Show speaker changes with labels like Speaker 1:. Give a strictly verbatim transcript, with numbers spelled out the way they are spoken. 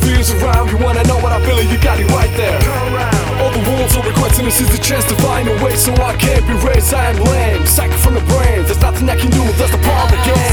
Speaker 1: feels around. You wanna know what I feel, you got it right there. All the walls are requesting, this is the chance to find a way. So I can't be raised, I am lame, psycho from the brain. There's nothing I can do, that's the part of the game.